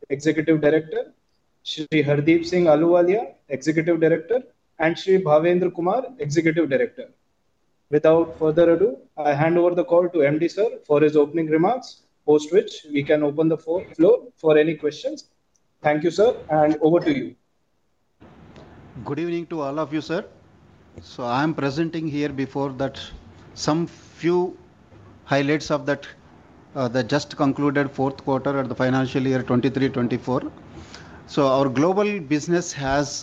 Executive Director, Shri Hardeep Singh Aluwalia, Executive Director, and Shri Bhavendra Kumar, Executive Director. Without further ado, I hand over the call to MD Sir for his opening remarks, post which we can open the floor for any questions. Thank you, sir, and over to you. Good evening to all of you, sir. So I am presenting here before that some few highlights of that the just concluded fourth quarter of the financial year 23-24. So our global business has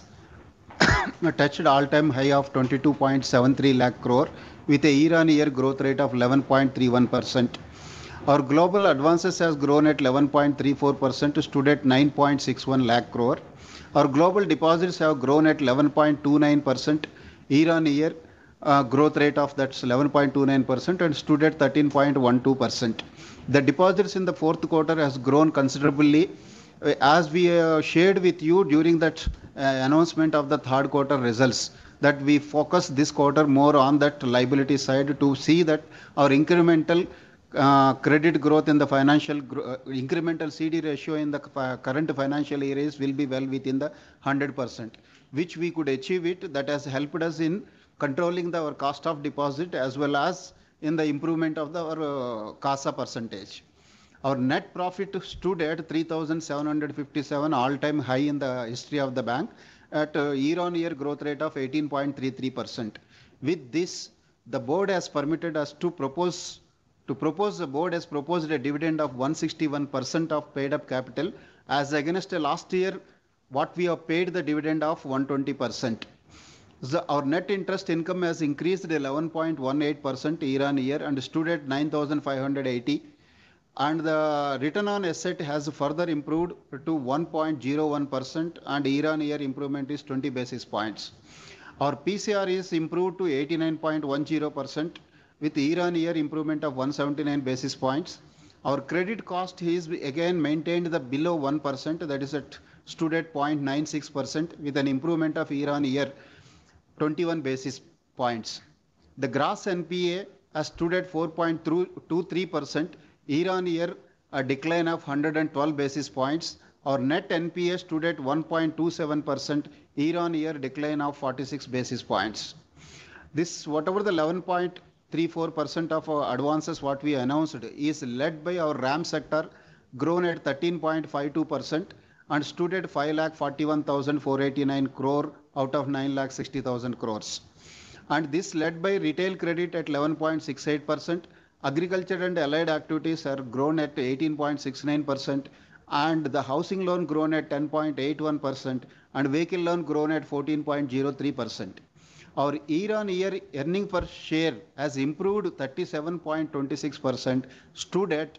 touched all-time high of 22.73 lakh crore with a year-on-year growth rate of 11.31%. Our global advances has grown at 11.34%, stood at 9.61 lakh crore. Our global deposits have grown at 11.29% year-on-year growth rate of that's 11.29% and stood at 13.12%. The deposits in the fourth quarter has grown considerably as we shared with you during that announcement of the third quarter results, that we focus this quarter more on that liability side to see that our incremental credit growth in the financial incremental CD ratio in the current financial year will be well within the 100%, which we could achieve it. That has helped us in controlling our cost of deposit as well as in the improvement of our CASA percentage. Our net profit stood at 3,757, all-time high in the history of the bank, at a year-on-year growth rate of 18.33%. With this, the board has permitted us to propose. The board has proposed a dividend of 161% of paid up capital, as against last year what we have paid the dividend of 120%. So our net interest income has increased 11.18% year-on-year and stood at 9,580. And the return on asset has further improved to 1.01% and year-on-year improvement is 20 basis points. Our PCR is improved to 89.10% with year-on-year improvement of 179 basis points. Our credit cost is again maintained the below 1%, that is at stood at 0.96% with an improvement of year-on-year 21 basis points. The gross NPA has stood at 4.23%. Year-on-year, a decline of 112 basis points. Our net NPA stood at 1.27%, year-on-year decline of 46 basis points. This, whatever the 11.34% of our advances what we announced is led by our RAM sector, grown at 13.52% and stood at 5,41,489 crore out of 9,60,000 crores. And this led by retail credit at 11.68%. Agriculture and allied activities are grown at 18.69% and the housing loan grown at 10.81% and vehicle loan grown at 14.03%. Our year-on-year earning per share has improved 37.26%, stood at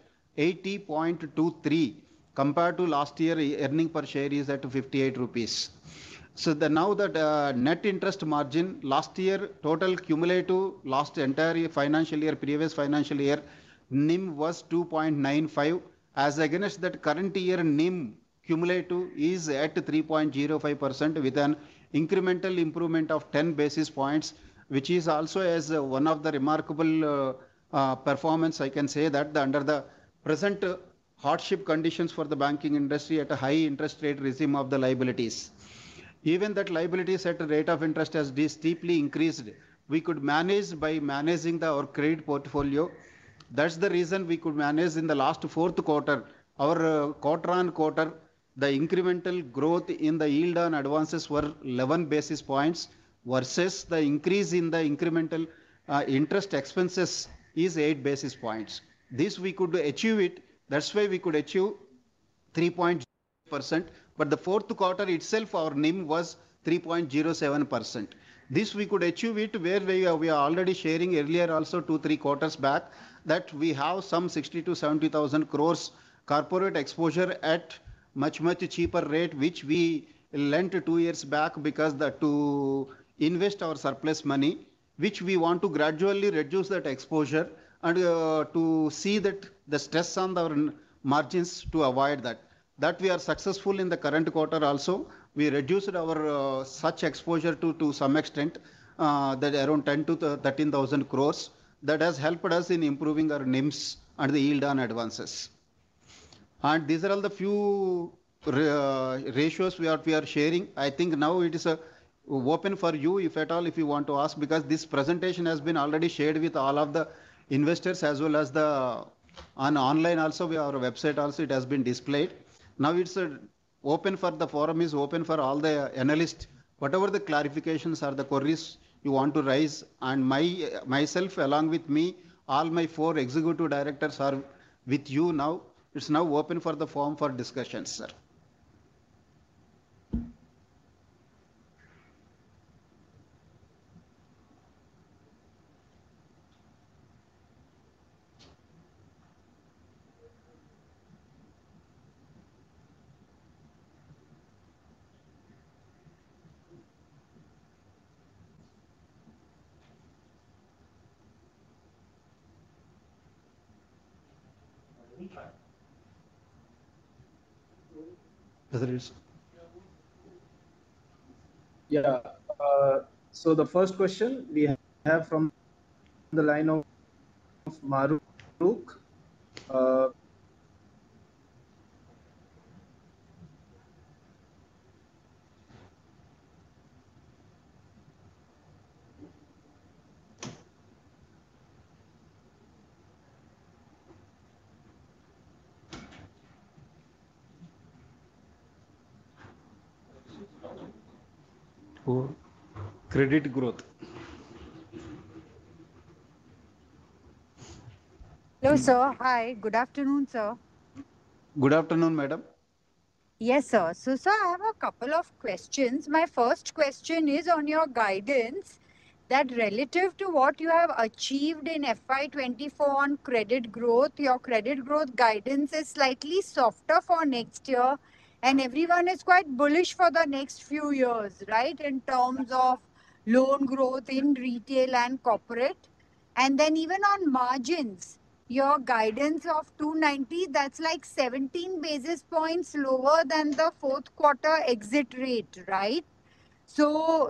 80.23 compared to last year earning per share is at 58 rupees. So now that net interest margin last year total cumulative last entire financial year, previous financial year, NIM was 2.95 as against that current year NIM cumulative is at 3.05% with an incremental improvement of 10 basis points, which is also as one of the remarkable performance. I can say that under the present hardship conditions for the banking industry at a high interest rate regime of the liabilities. Even that liabilities at a rate of interest has steeply increased. We could manage by managing our credit portfolio. That's the reason we could manage in the last fourth quarter. Our quarter on quarter, the incremental growth in the yield on advances were 11 basis points versus the increase in the incremental interest expenses is 8 basis points. This we could achieve it. That's why we could achieve 3.0%. But the fourth quarter itself, our NIM was 3.07%. This we could achieve it where we are already sharing earlier also 2-3 quarters back that we have some 60 to 70,000 crores corporate exposure at much cheaper rate, which we lent 2 years back because to invest our surplus money, which we want to gradually reduce that exposure and to see that the stress on our margins to avoid that. That we are successful in the current quarter also. We reduced our such exposure to some extent, that around 10 to 13,000 crores. That has helped us in improving our NIMs and the yield on advances. And these are all the few ratios we are sharing. I think now it is open for you, if at all, if you want to ask, because this presentation has been already shared with all of the investors as well as the on online also, our website also it has been displayed. Now it's open for the forum is open for all the analysts, whatever the clarifications or the queries you want to raise, and myself along with me, all my 4 executive directors are with you now. It's now open for the forum for discussions, sir. Whether it's Yeah. So the first question we have from the line of Maruk. Uh, for credit growth. Hello, sir. Hi. Good afternoon, sir. Good afternoon, madam. Yes, sir. So, sir, I have a couple of questions. My first question is on your guidance that relative to what you have achieved in FY24 on credit growth, your credit growth guidance is slightly softer for next year, and everyone is quite bullish for the next few years, right? In terms of loan growth in retail and corporate. And then even on margins, your guidance of 290, that's like 17 basis points lower than the fourth quarter exit rate, right? So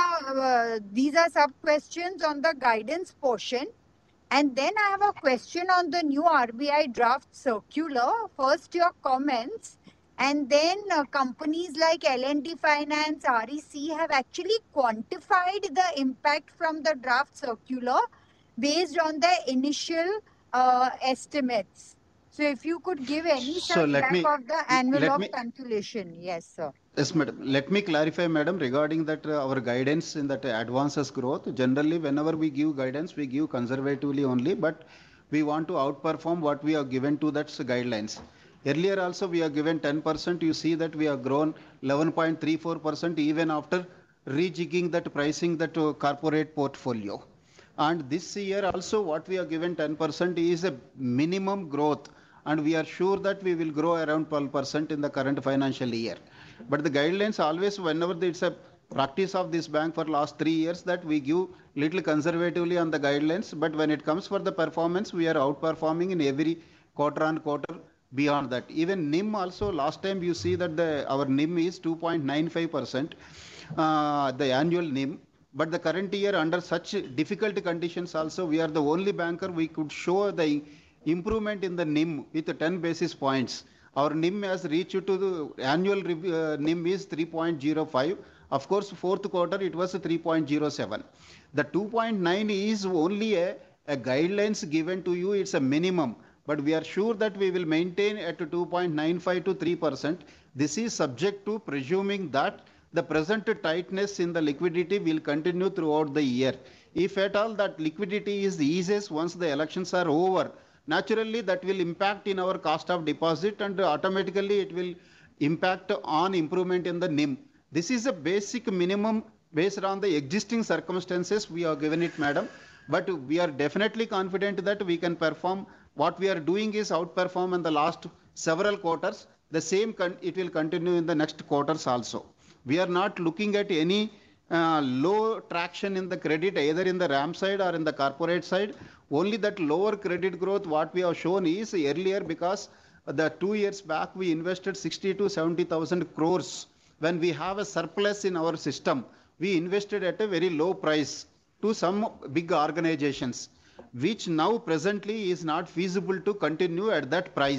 these are sub questions on the guidance portion. And then I have a question on the new RBI draft circular. First, your comments, and then companies like L&T Finance, REC have actually quantified the impact from the draft circular based on their initial estimates. So if you could give any So such back of the let envelope me calculation. Yes, sir. Yes, madam. Let me clarify, madam, regarding that our guidance in that advances growth. Generally, whenever we give guidance, we give conservatively only, but we want to outperform what we are given to that guidelines. Earlier also we are given 10%. You see that we have grown 11.34% even after rejigging that pricing that corporate portfolio. And this year also what we are given 10% is a minimum growth, and we are sure that we will grow around 12% in the current financial year. But the guidelines always, whenever it's a practice of this bank for last 3 years, that we give little conservatively on the guidelines, but when it comes for the performance, we are outperforming in every quarter on quarter beyond that. Even NIM also, last time you see that our NIM is 2.95%, the annual NIM. But the current year, under such difficult conditions also, we are the only banker we could show the improvement in the NIM with 10 basis points. Our NIM has reached to the annual NIM is 3.05. Of course, fourth quarter it was 3.07. The 2.9 is only a guidelines given to you. It's a minimum, but we are sure that we will maintain at 2.95 to 3%. This is subject to presuming that the present tightness in the liquidity will continue throughout the year. If at all that liquidity is eases once the elections are over, naturally that will impact in our cost of deposit, and automatically it will impact on improvement in the NIM. This is a basic minimum based on the existing circumstances we have given it, madam. But we are definitely confident that we can perform. What we are doing is outperform in the last several quarters. The same it will continue in the next quarters also. We are not looking at any low traction in the credit, either in the RAM side or in the corporate side. Only that lower credit growth what we have shown is earlier, because the 2 years back we invested 60 to 70,000 crores. When we have a surplus in our system, we invested at a very low price to some big organizations, which now presently is not feasible to continue at that price.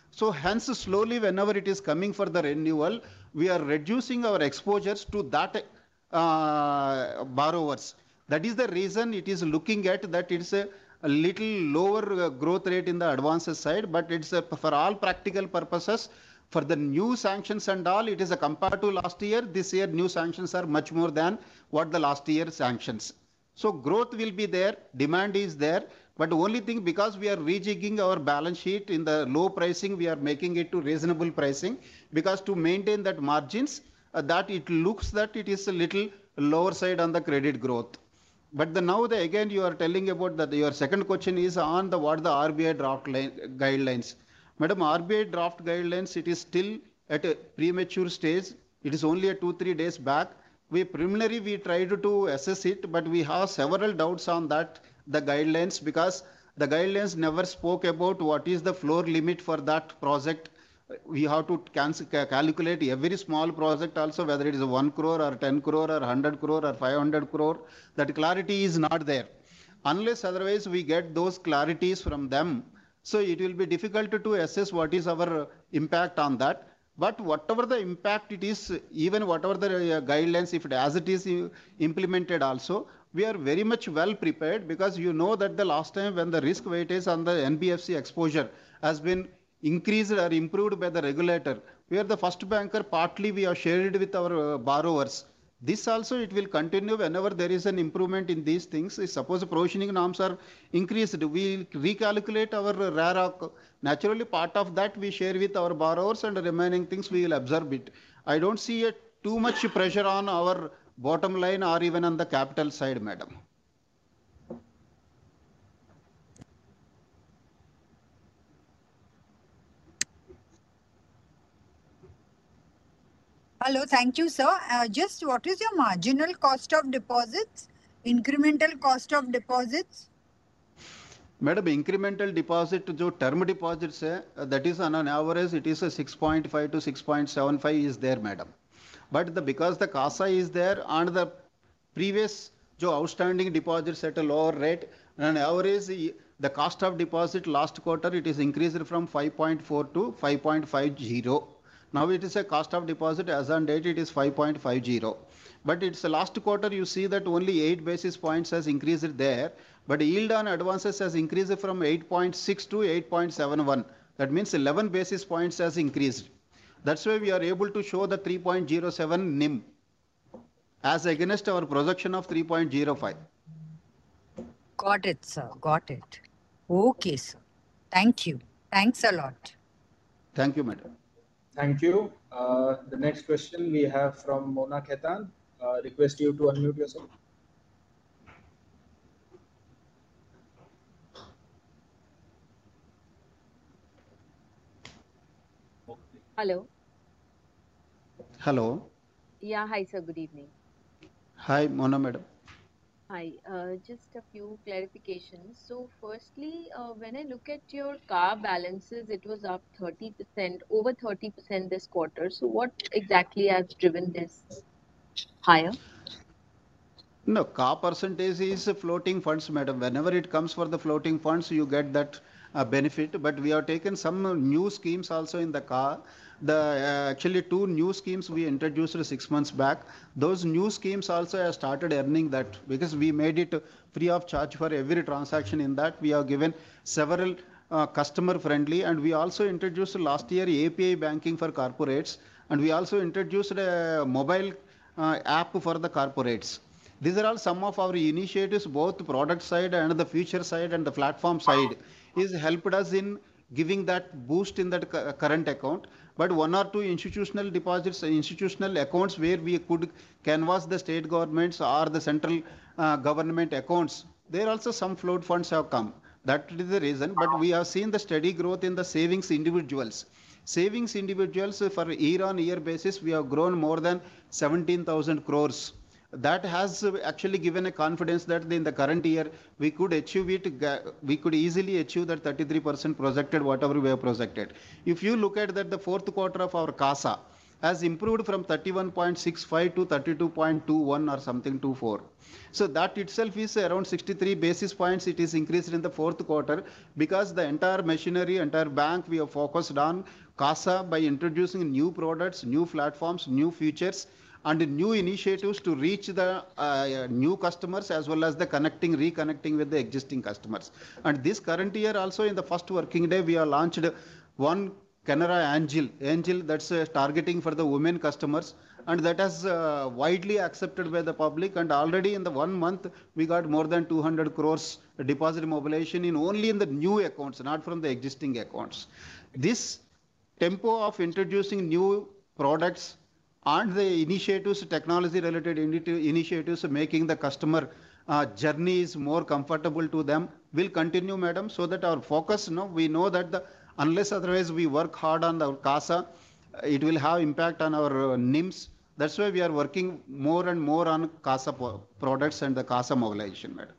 So hence slowly whenever it is coming for the renewal, we are reducing our exposures to that borrowers. That is the reason it is looking at that it's a little lower growth rate in the advances side, but it's for all practical purposes, for the new sanctions and all, it is a compared to last year. This year new sanctions are much more than what the last year sanctions. So growth will be there, demand is there, but only thing, because we are rejigging our balance sheet in the low pricing, we are making it to reasonable pricing, because to maintain that margins, that it looks that it is a little lower side on the credit growth. But now again you are telling about that your second question is on the what the RBI draft guidelines. Madam, RBI draft guidelines, it is still at a premature stage. It is only a 2-3 days back. We tried to assess it, but we have several doubts on that, the guidelines, because the guidelines never spoke about what is the floor limit for that project. We have to calculate every small project also, whether it is 1 crore or 10 crore or 100 crore or 500 crore. That clarity is not there. Unless otherwise we get those clarities from them, so it will be difficult to assess what is our impact on that. But whatever the impact it is, even whatever the guidelines, if it as it is implemented also, we are very much well prepared, because you know that the last time when the risk weightage on the NBFC exposure has been increased or improved by the regulator, we are the first banker, partly we have shared with our borrowers. This also it will continue whenever there is an improvement in these things. Suppose provisioning norms are increased, we recalculate our RAROC. Naturally, part of that we share with our borrowers, and the remaining things we will absorb it. I don't see too much pressure on our bottom line or even on the capital side, madam. Hello, thank you, sir. Just what is your marginal cost of deposits, incremental cost of deposits? Madam, incremental deposit जो term deposits है, that is on an average it is a 6.5 to 6.75 is there, madam. But because the CASA is there and the previous जो outstanding deposits at a lower rate, on average the cost of deposit last quarter it is increased from 5.4 to 5.50. Now it is a cost of deposit as on date it is 5.50. But it's the last quarter you see that only 8 basis points has increased there. But yield on advances has increased from 8.6 to 8.71. That means 11 basis points has increased. That's why we are able to show the 3.07 NIM as against our projection of 3.05. Got it, sir. Got it. Okay, sir. Thank you. Thanks a lot. Thank you, madam. Thank you. The next question we have from Mona Khetan. Request you to unmute yourself. Hello. Hello. Yeah, hi, sir. Good evening. Hi, Mona madam. Hi. Just a few clarifications. So, firstly, when I look at your car balances, it was up 30%, over 30% this quarter. So, what exactly has driven this higher? No, car percentage is floating funds, madam. Whenever it comes for the floating funds, you get that benefit. But we have taken some new schemes also in the car. Actually 2 new schemes we introduced 6 months back. Those new schemes also have started earning that, because we made it free of charge for every transaction. In that we have given several customer friendly, and we also introduced last year API banking for corporates, and we also introduced a mobile app for the corporates. These are all some of our initiatives, both product side and the future side and the platform side, is helped us in giving that boost in that current account. But 1 or 2 institutional deposits, institutional accounts where we could canvass the state governments or the central government accounts, there also some float funds have come. That is the reason. But we have seen the steady growth in the savings individuals. Savings individuals for year-on-year basis, we have grown more than 17,000 crores. That has actually given a confidence that in the current year we could achieve it, we could easily achieve that 33% projected, whatever we have projected. If you look at that, the fourth quarter of our CASA, has improved from 31.65 to 32.21 or something 24. So that itself is around 63 basis points. It is increased in the fourth quarter because the entire machinery, entire bank, we have focused on CASA by introducing new products, new platforms, new features, and new initiatives to reach the new customers as well as the reconnecting with the existing customers. And this current year also, in the first working day, we have launched one Canara Angel that's targeting for the women customers, and that has widely accepted by the public. And already in the 1 month, we got more than 200 crores deposit mobilization in only in the new accounts, not from the existing accounts. This tempo of introducing new products and the initiatives, technology related initiatives, making the customer journey is more comfortable to them will continue, madam, so that our focus, we know that unless otherwise we work hard on our CASA, it will have impact on our NIMs. That's why we are working more and more on CASA products and the CASA mobilization, madam.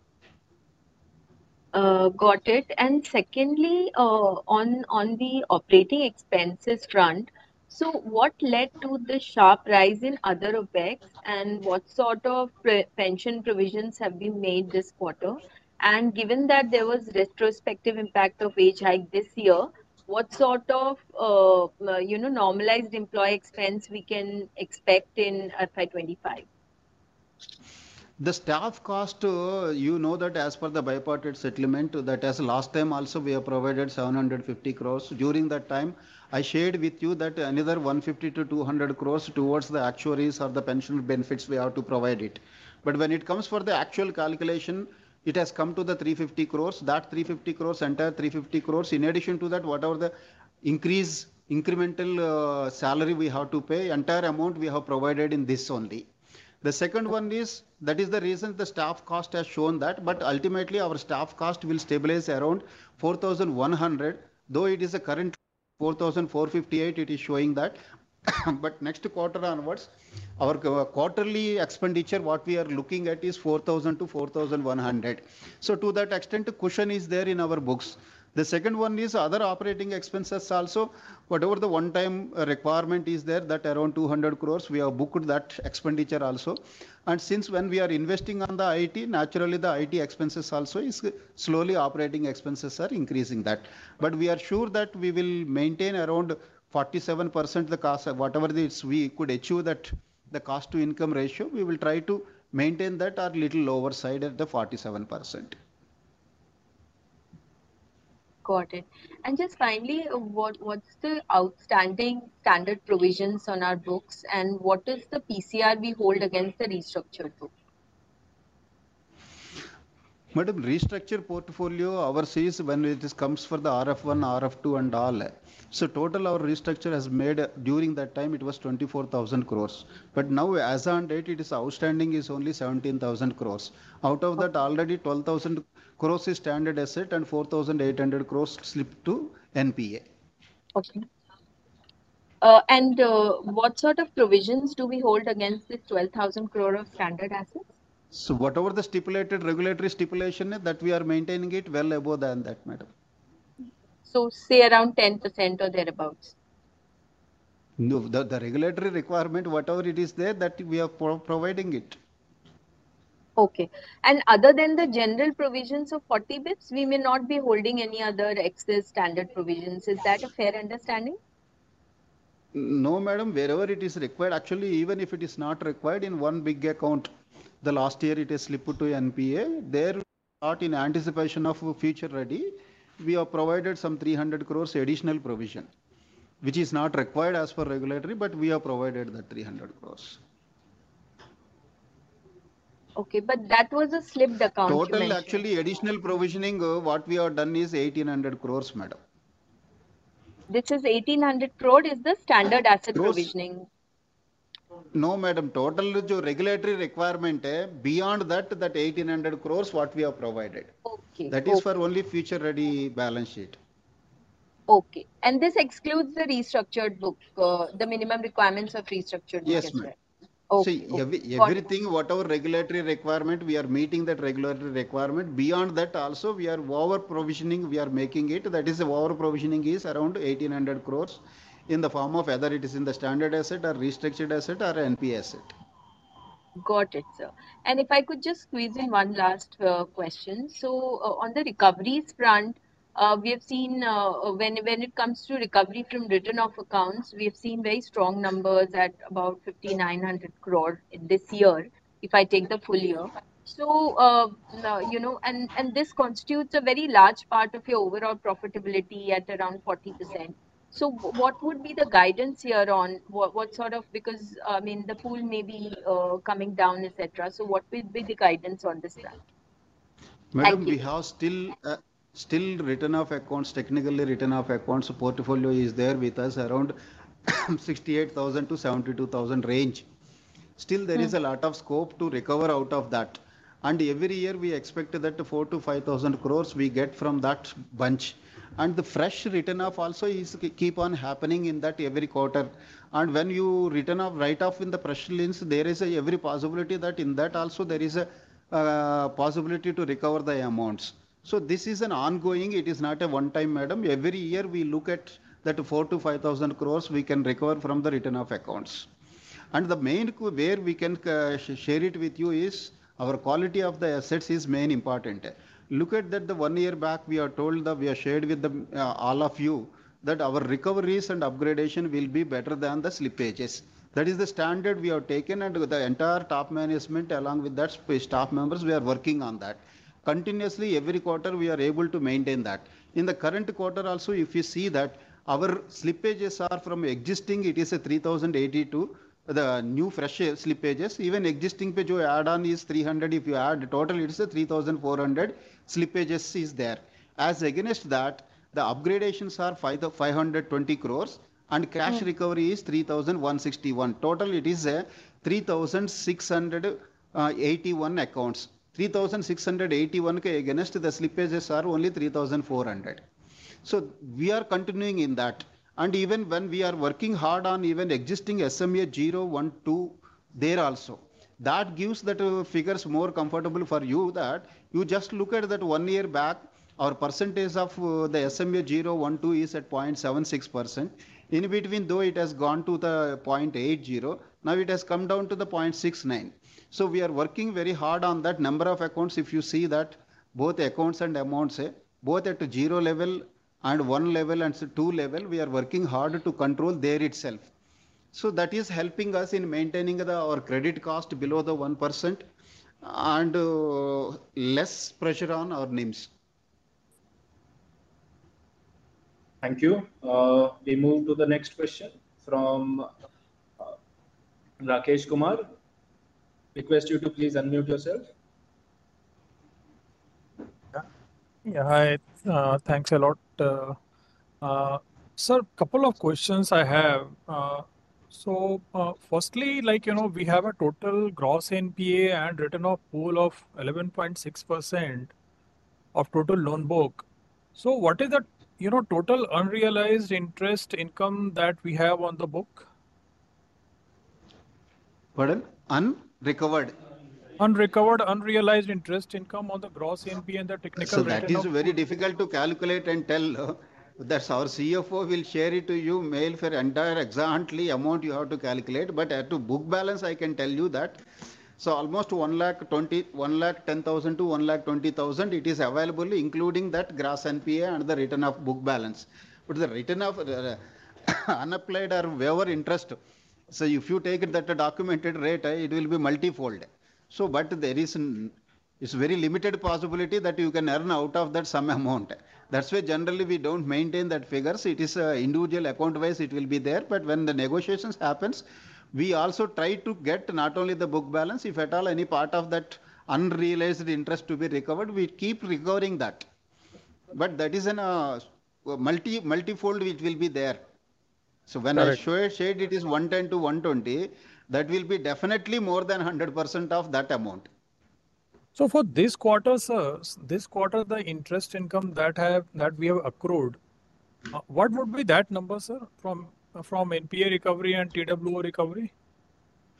Got it. And secondly, on the operating expenses front, so what led to the sharp rise in other OpEx, and what sort of pension provisions have been made this quarter? And given that there was retrospective impact of wage hike this year, what sort of normalized employee expense we can expect in FY25? The staff cost, that as per the bipartite settlement, that as last time also we have provided 750 crores. During that time, I shared with you that another 150 to 200 crores towards the actuaries or the pension benefits we have to provide it. But when it comes for the actual calculation, it has come to the 350 crores. That 350 crores, entire 350 crores, in addition to that, whatever the incremental salary we have to pay, entire amount we have provided in this only. The second one is, that is the reason the staff cost has shown that, but ultimately our staff cost will stabilize around 4,100, though it is a current 4,458, it is showing that. But next quarter onwards, our quarterly expenditure, what we are looking at is 4,000 to 4,100. So to that extent, cushion is there in our books. The second one is other operating expenses also, whatever the one-time requirement is there, that around 200 crores, we have booked that expenditure also. And since when we are investing on the IT, naturally the IT expenses also is slowly operating expenses are increasing that. But we are sure that we will maintain around 47% the cost, whatever this we could achieve that the cost to income ratio, we will try to maintain that or little lower side at the 47%. Got it. And just finally, what's the outstanding standard provisions on our books, and what is the PCR we hold against the restructured book? Madam, restructure portfolio, ours is when it comes for the RF1, RF2 and all. So total our restructure has made during that time it was 24,000 crores. But now as on date it is outstanding is only 17,000 crores. Out of that already 12,000 crores is standard asset and 4,800 crores slipped to NPA. Okay. And what sort of provisions do we hold against this 12,000 crore of standard assets? So whatever the stipulated regulatory stipulation that we are maintaining it well above than that, madam. So say around 10% or thereabouts. No, the regulatory requirement, whatever it is there, that we are providing it. Okay. And other than the general provisions of 40 bits, we may not be holding any other excess standard provisions. Is that a fair understanding? No, madam, wherever it is required, actually, even if it is not required in one big account, the last year it is slipped to NPA, there not in anticipation of future ready, we have provided some 300 crores additional provision, which is not required as per regulatory, but we have provided the 300 crores. Okay, but that was a slipped account. Total actually additional provisioning, what we have done is 1,800 crores, madam. This is 1,800 crore is the standard asset provisioning. No, madam. Total regulatory requirement beyond that 1,800 crores what we have provided. Okay. That is for only future ready balance sheet. Okay. And this excludes the restructured book, the minimum requirements of restructured book. Yes, ma'am. Okay. So everything, whatever regulatory requirement, we are meeting that regulatory requirement. Beyond that also, we are over provisioning, we are making it. That is, over provisioning is around 1,800 crores. in the form of either it is in the standard asset or restructured asset or NPA asset. Got it, sir. And if I could just squeeze in one last question. So, on the recoveries front, we have seen when it comes to recovery from written off accounts, we have seen very strong numbers at about 5,900 crore in this year, if I take the full year. So, and this constitutes a very large part of your overall profitability at around 40%. So what would be the guidance here on what sort of, because I mean the pool may be coming down, etc. So what will be the guidance on this front? Madam, Thank we you. have still written off accounts, technically written off accounts portfolio is there with us around 68,000 to 72,000 range. Still there is a lot of scope to recover out of that. And every year we expect that 4 to 5,000 crores we get from that bunch. And the fresh written off also is keep on happening in that every quarter. And when you write off in the press release, there is every possibility that in that also there is a possibility to recover the amounts. So this is an ongoing, it is not a one time, madam. Every year we look at that 4 to 5,000 crores we can recover from the written off accounts. And the main where we can share it with you is our quality of the assets is main important. Look at that the 1 year back we are told that we are shared with the, all of you that our recoveries and upgradation will be better than the slippages. That is the standard we have taken, and the entire top management along with that staff members we are working on that. Continuously every quarter we are able to maintain that. In the current quarter also if you see that our slippages are from existing, it is a 3,082. The new fresh slippages, even existing pe jo add on is 300. If you add total, it's a 3,400 slippages is there. As against that, the upgradations are 520 crores and cash recovery is 3,161. Total it is a 3,681 accounts. 3,681 against the slippages are only 3,400. So we are continuing in that. And even when we are working hard on even existing SMA 0, 1, 2, there also, that gives that figures more comfortable for you, that you just look at that 1 year back, our percentage of the SMA 0, 1, 2 is at 0.76%. In between, though it has gone to the 0.80, now it has come down to the 0.69. So we are working very hard on that number of accounts. If you see that both accounts and amounts, both at 0 level and 1 level and 2 level, we are working hard to control there itself. So that is helping us in maintaining our credit cost below the 1% and less pressure on our NIMs. Thank you. We move to the next question from Rakesh Kumar. Request you to please unmute yourself. Yeah, hi. Thanks a lot. Sir, couple of questions I have. Firstly, we have a total gross NPA and written off pool of 11.6% of total loan book. So what is the, total unrealized interest income that we have on the book? Pardon? Unrecovered. Unrecovered, unrealized interest income on the gross NPA and the technical. So that is very difficult to calculate and tell. That's our CFO will share it to you mail for entire exactly amount you have to calculate. But at to book balance, I can tell you that. So almost 1,10,000 to 1,20,000 it is available, including that gross NPA and the return of book balance. But the return of unapplied or waiver interest. So if you take it that a documented rate, it will be multifold. So, but there is it's very limited possibility that you can earn out of that some amount. That's why generally we don't maintain that figures. It is individual account wise it will be there. But when the negotiations happens, we also try to get not only the book balance, if at all any part of that unrealized interest to be recovered, we keep recovering that. But that is an multifold which will be there. So when I shade it is 110 to 120, that will be definitely more than 100% of that amount. So for this quarter, sir, the interest income that we have accrued, what would be that number, sir, from NPA recovery and TWO recovery?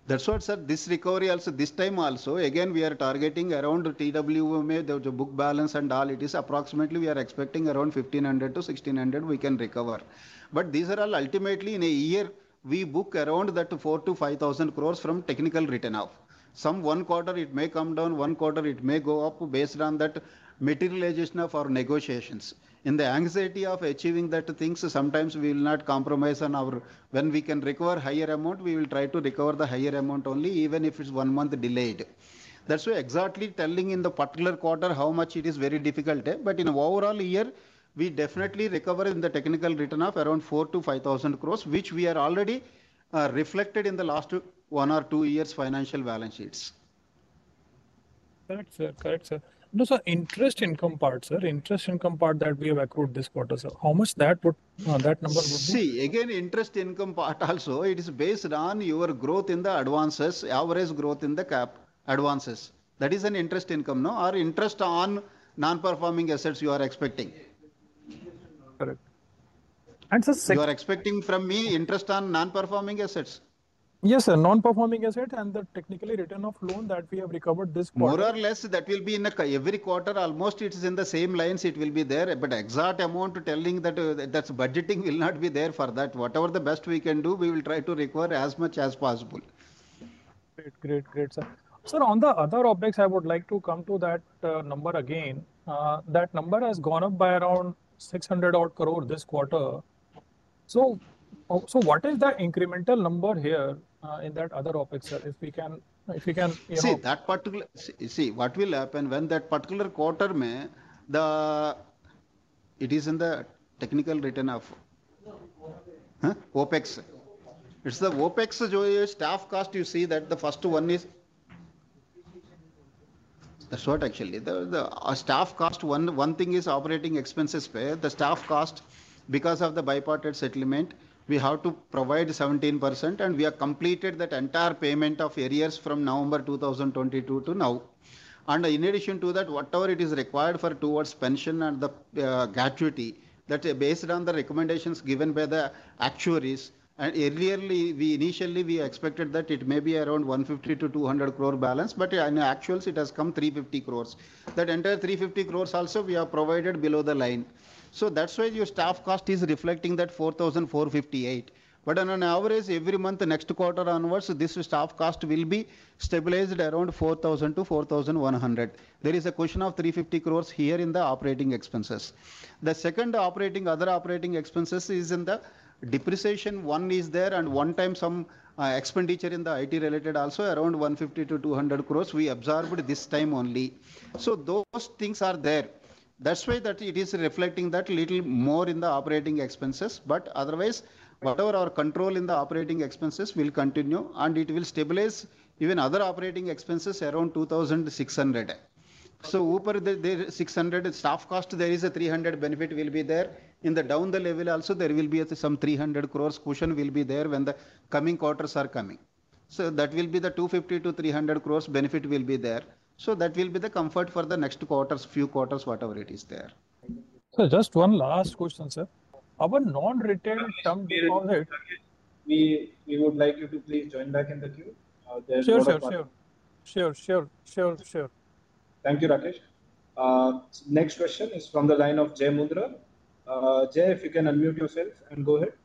That's what, sir. This recovery also, this time also, again, we are targeting around TWMA, the book balance and all. It is approximately, we are expecting around 1500 to 1600 we can recover. But these are all ultimately in a year, we book around that 4 to 5,000 crores from technical written off. Some one quarter it may come down, one quarter it may go up based on that materialization of our negotiations. In the anxiety of achieving that things, sometimes we will not compromise on our, when we can recover higher amount, we will try to recover the higher amount only, even if it's 1 month delayed. That's why exactly telling in the particular quarter how much it is very difficult. But in overall year, we definitely recover in the technical return of around 4 to 5,000 crores, which we are already reflected in the last 1 or 2 years financial balance sheets. Correct, sir. Correct, sir. No, sir, interest income part, sir. Interest income part that we have accrued this quarter, sir. How much that would that number would be? See, again, interest income part also, it is based on your growth in the advances, average growth in the cap advances. That is an interest income, no? Or interest on non-performing assets you are expecting. Correct. And sir, you are expecting from me interest on non-performing assets. Yes, sir. Non-performing asset and the technically written off loan that we have recovered this quarter. More or less, that will be in every quarter. Almost it is in the same lines. It will be there, but exact amount telling that that's budgeting will not be there for that. Whatever the best we can do, we will try to recover as much as possible. Great, sir. Sir, on the other OPEX, I would like to come to that number again. That number has gone up by around 600 odd crore this quarter. So what is the incremental number here in that other OPEX, sir? If we can, see that particular, see what will happen when that particular quarter it is in the technical written off OPEX. It's the OPEX staff cost. You see that the first one is, that's what actually the staff cost. One thing is operating expenses pay. The staff cost, because of the bipartite settlement, we have to provide 17%, and we have completed that entire payment of arrears from November 2022 to now. And in addition to that, whatever it is required for towards pension and the gratuity, that based on the recommendations given by the actuaries. And earlierly, initially we expected that it may be around 150 to 200 crore balance, but in actuals it has come 350 crores. That entire 350 crores also we have provided below the line. So that's why your staff cost is reflecting that 4,458. But on an average, every month, next quarter onwards, this staff cost will be stabilized around 4,000 to 4,100. There is a question of 350 crores here in the operating expenses. The second other operating expenses is in the depreciation. One is there, and one time some expenditure in the IT related also around 150 to 200 crores we absorbed this time only. So those things are there. That's why that it is reflecting that little more in the operating expenses, but otherwise whatever our control in the operating expenses will continue, and it will stabilize even other operating expenses around 2,600. So over the 600 staff cost, there is a 300 benefit will be there. In the down the level also there will be some 300 crores cushion will be there when the coming quarters are coming. So that will be the 250 to 300 crores benefit will be there. So that will be the comfort for the next quarters, few quarters, whatever it is there. So just one last question, sir. Our non-retail term deposit. We would like you to please join back in the queue. Sure. Thank you, Rakesh. Next question is from the line of Jay Mundra. Jay, if you can unmute yourself and go ahead.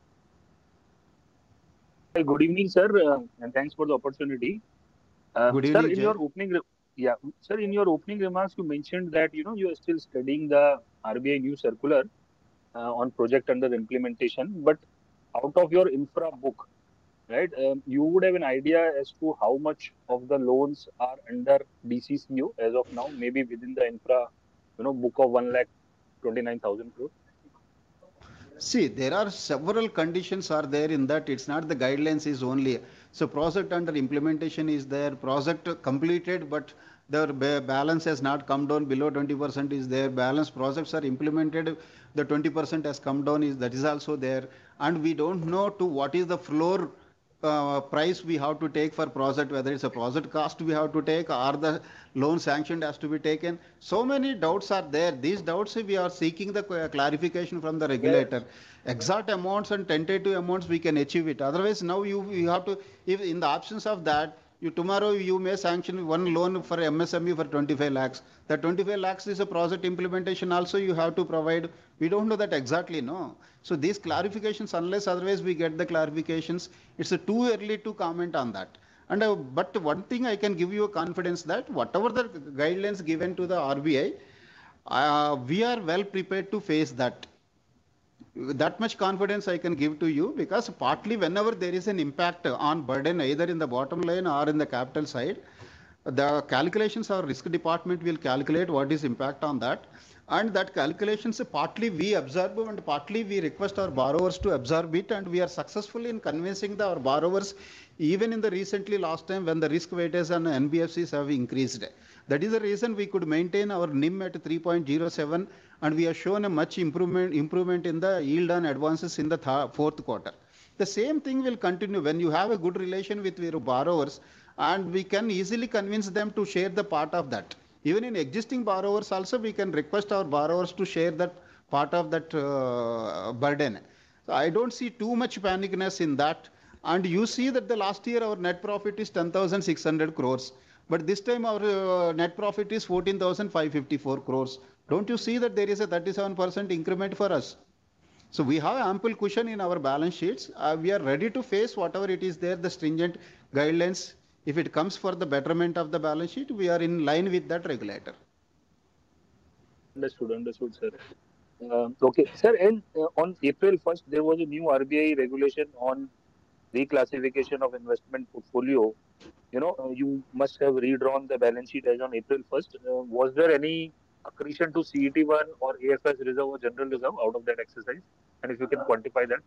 Good evening, sir, and thanks for the opportunity. Good evening, sir, in your opening remarks, you mentioned that you are still studying the RBI new circular on project under implementation, but out of your infra book, right, you would have an idea as to how much of the loans are under DCCO as of now, maybe within the infra book of 1,29,000 crore. See, there are several conditions are there in that. It's not the guidelines is only. So project under implementation is there, project completed, but the balance has not come down below 20% is there. Balance projects are implemented, the 20% has come down that is also there. And we don't know to what is the floor price we have to take for project, whether it's a project cost we have to take or the loan sanctioned has to be taken. So many doubts are there. These doubts we are seeking the clarification from the regulator. Exact amounts and tentative amounts we can achieve it. Otherwise, now you have to, if in the absence of that, tomorrow you may sanction one loan for MSME for 25 lakhs. That 25 lakhs is a project implementation also you have to provide. We don't know that exactly, no. So these clarifications, unless otherwise we get the clarifications, it's too early to comment on that. And but one thing I can give you a confidence that whatever the guidelines given to the RBI, we are well prepared to face that. That much confidence I can give to you, because partly whenever there is an impact on burden either in the bottom line or in the capital side, the calculations our risk department will calculate what is impact on that, and that calculations partly we observe and partly we request our borrowers to absorb it, and we are successful in convincing our borrowers even in the recently last time when the risk weightage on NBFCs have increased. That is the reason we could maintain our NIM at 3.07, and we have shown a much improvement in the yield on advances in the fourth quarter. The same thing will continue when you have a good relation with your borrowers, and we can easily convince them to share the part of that. Even in existing borrowers also, we can request our borrowers to share that part of that burden. So I don't see too much panicness in that. And you see that the last year our net profit is 10,600 crores. But this time our net profit is 14,554 crores. Don't you see that there is a 37% increment for us? So we have ample cushion in our balance sheets. We are ready to face whatever it is there, the stringent guidelines. If it comes for the betterment of the balance sheet, we are in line with that regulator. Understood, sir. Okay, sir, and on April 1st, there was a new RBI regulation on reclassification of investment portfolio. You must have redrawn the balance sheet as on April 1st. Was there any accretion to CET1 or AFS reserve or general reserve out of that exercise? And if you can quantify that.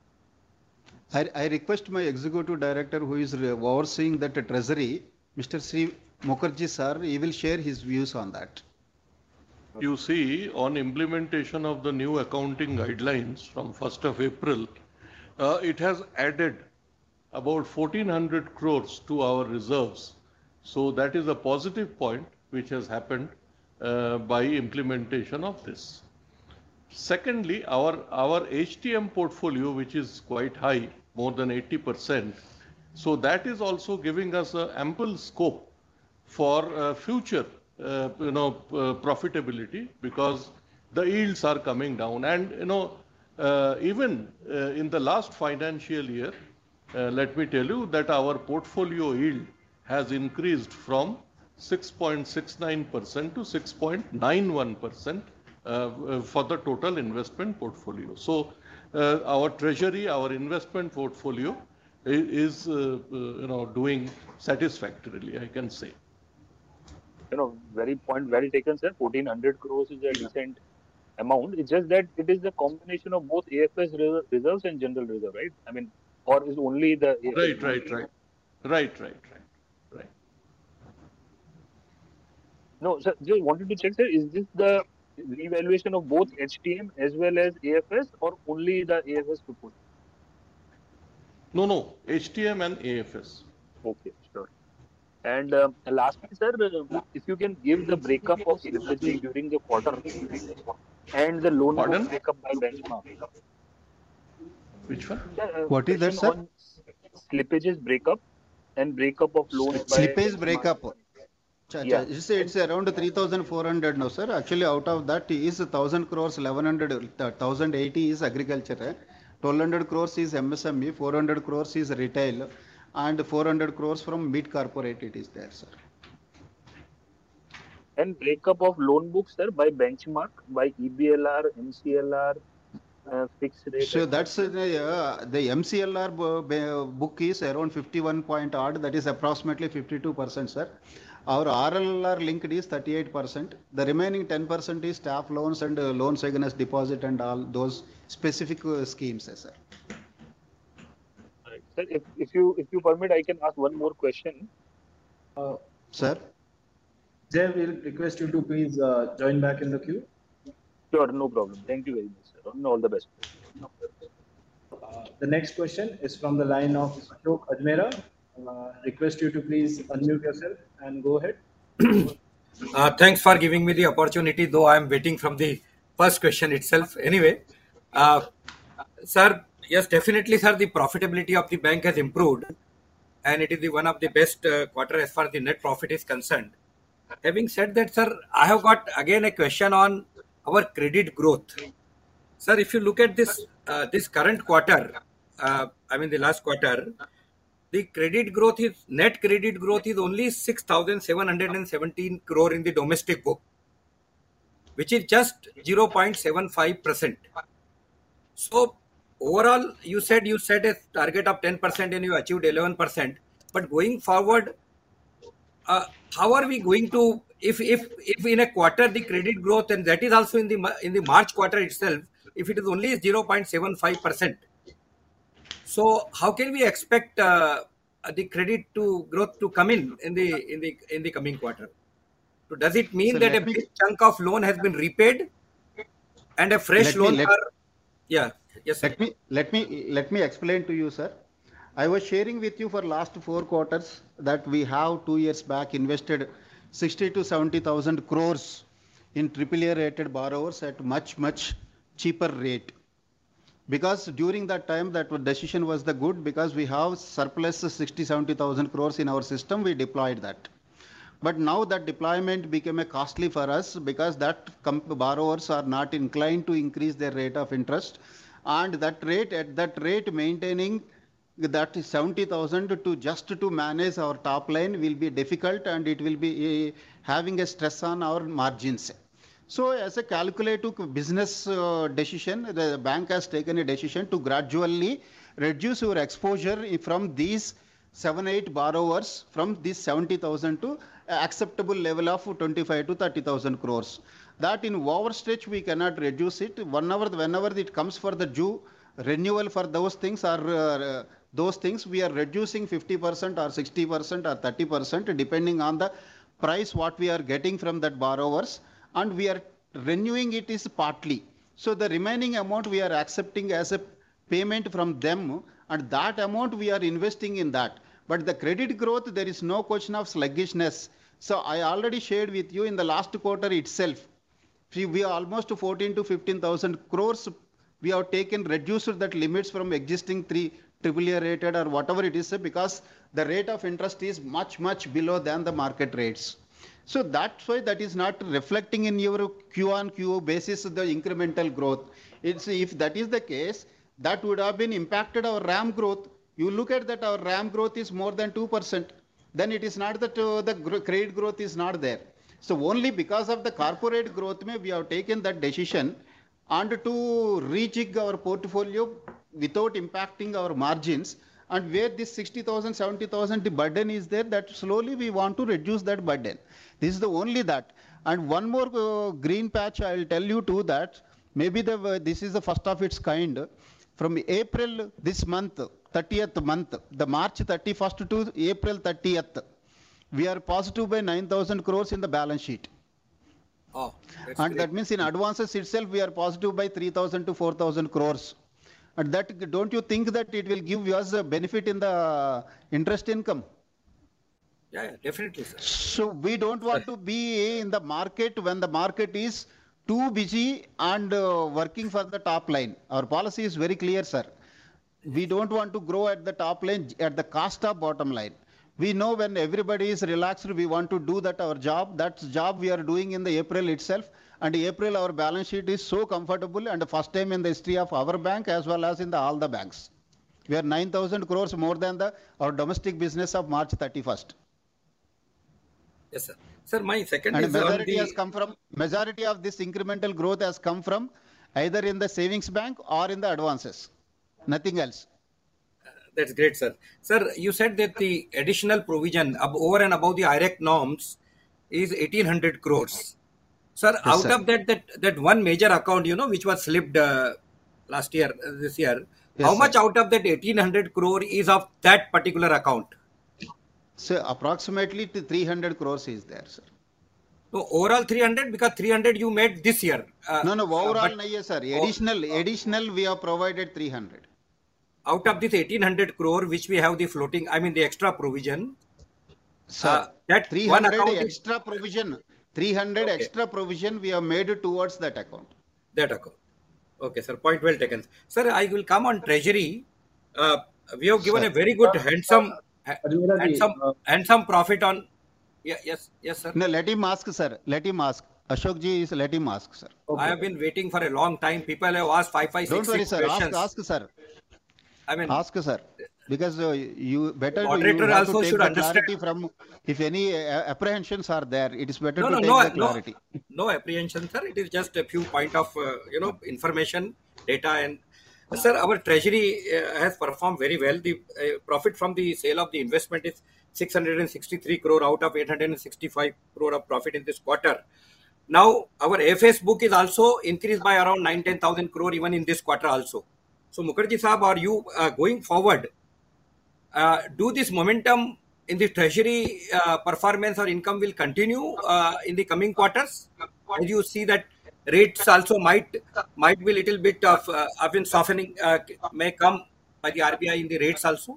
I request my executive director who is overseeing that treasury, Mr. Sri Mukherjee sir, he will share his views on that. You see, on implementation of the new accounting guidelines from 1st of April, it has added about 1400 crores to our reserves. So that is a positive point which has happened by implementation of this. Secondly, our HTM portfolio, which is quite high, more than 80%, so that is also giving us ample scope for future profitability, because the yields are coming down. And even in the last financial year, let me tell you that our portfolio yield has increased from 6.69% to 6.91% for the total investment portfolio. So our treasury, our investment portfolio is doing satisfactorily, I can say. Very point well taken, sir. 1400 crores is a decent amount. It's just that it is the combination of both AFS reserves and general reserve, right? I mean, or is only the AFS? Right. No, sir, just wanted to check, sir, is this the revaluation of both HTM as well as AFS, or only the AFS proportion? No, HTM and AFS. Okay, sure. And lastly, sir, if you can give the breakup of slippage during the quarter and the loan book breakup by benchmark. Which one? What is that, sir? Slippages breakup and breakup of loans by slippage breakup. Yeah. It's around 3,400 now, sir. Actually, out of that is 1,000 crores, 1,080 is agriculture, 1,200 crores is MSME, 400 crores is retail, and 400 crores from mid corporate it is there, sir. And breakup of loan books, sir, by benchmark, by EBLR, MCLR, fixed rate. So that's the MCLR book is around 51 point odd, that is approximately 52%, sir. Our RLLR linked is 38%. The remaining 10% is staff loans and loans against deposit and all those specific schemes, sir. Right. Sir, if you permit, I can ask one more question. Sir? Jay, we'll request you to please join back in the queue. Sure, no problem. Thank you very much, sir. All the best. The next question is from the line of Ashok Ajmera. Request you to please unmute yourself and go ahead. Thanks for giving me the opportunity, though I am waiting from the first question itself. Anyway, sir, yes, definitely, sir, the profitability of the bank has improved, and it is one of the best quarter as far as the net profit is concerned. Having said that, sir, I have got again a question on our credit growth. Sir, if you look at this this current quarter, the last quarter, the credit growth is net credit growth is only 6,717 crore in the domestic book, which is just 0.75%. So overall, you said a target of 10% and you achieved 11%. But going forward, how are we going to, if in a quarter the credit growth, and that is also in the March quarter itself, if it is only 0.75%, so how can we expect the credit to growth to come in the coming quarter? So does it mean that a big chunk of loan has been repaid and a fresh loan? Yes, sir. Let me explain to you, sir. I was sharing with you for last 4 quarters that we have 2 years back invested 60 to 70,000 crores in AAA rated borrowers at much cheaper rate. Because during that time that decision was the good, because we have surplus 60-70,000 crores in our system, we deployed that. But now that deployment became a costly for us because that borrowers are not inclined to increase their rate of interest, and at that rate maintaining that 70,000 to manage our top line will be difficult, and it will be having a stress on our margins. So as a calculative business decision, the bank has taken a decision to gradually reduce your exposure from these 7-8 borrowers from this 70,000 to acceptable level of 25 to 30,000 crores. That in overstretch we cannot reduce it. Whenever it comes for the due renewal for those things we are reducing 50% or 60% or 30% depending on the price what we are getting from that borrowers, and we are renewing it is partly. So the remaining amount we are accepting as a payment from them, and that amount we are investing in that. But the credit growth, there is no question of sluggishness. So I already shared with you in the last quarter itself, we are almost 14 to 15,000 crores. We have reduced that limits from existing 3 AAA rated or whatever it is, because the rate of interest is much below than the market rates. So that's why that is not reflecting in your Q on Q basis the incremental growth. If that is the case, that would have been impacted our RAM growth. You look at that, our RAM growth is more than 2%. Then it is not that the credit growth is not there. So only because of the corporate growth, we have taken that decision and to rejig our portfolio without impacting our margins. And where this 60,000, 70,000 burden is there, that slowly we want to reduce that burden. This is the only that. And one more green patch, I will tell you too that maybe this is the first of its kind. From April this month, 30th month, the March 31st to April 30th, we are positive by 9,000 crores in the balance sheet. Oh, and that means in advances itself, we are positive by 3,000 to 4,000 crores. And that, don't you think that it will give us a benefit in the interest income? Yeah, definitely, sir. So we don't want to be in the market when the market is too busy and working for the top line. Our policy is very clear, sir. We don't want to grow at the top line at the cost of bottom line. We know when everybody is relaxed, we want to do that our job. That job we are doing in the April itself. And April, our balance sheet is so comfortable, and the first time in the history of our bank as well as in all the banks. We are 9,000 crores more than our domestic business of March 31st. Yes, sir. Sir, my second and is majority of this incremental growth has come from either in the savings bank or in the advances. Nothing else. That's great, sir. Sir, you said that the additional provision over and above the IRAC norms is 1,800 crores. Sir, Yes, out sir. of that one major account, which was slipped this year, Yes, how sir. much out of that 1,800 crore is of that particular account? So approximately 300 crores is there, sir. So overall 300, because 300 you made this year. No, overall, but- nahi hai, sir. Additional, we have provided 300. out of this 1800 crore, which we have the floating, I mean the extra provision, Sir, that one 300 account is extra provision, 300 okay. extra provision we have made towards that account. That account. Okay, sir. Point well taken. Sir, I will come on treasury. We have given Sir. a very good handsome Ajmera handsome profit on. Yeah, yes, sir. No, let him ask, sir. Let him ask. Ashok ji is let him ask, sir. I have been waiting for a long time. People have asked 5, 6, Don't worry, 6 sir. questions. Ask, sir. I mean, Ask, sir. Because you better moderator you have also to take should the understand. clarity from, if any apprehensions are there, it is better to take the clarity. No apprehension, sir. It is just a few point of information, data, and sir, our treasury has performed very well. The profit from the sale of the investment is 663 crore out of 865 crore of profit in this quarter. Now, our AFS book is also increased by around 9-10,000 crore even in this quarter also. So, Mukherjee Saab, are you going forward? Do this momentum in the treasury performance or income will continue in the coming quarters? As you see that rates also might be little bit of softening may come by the RBI in the rates also?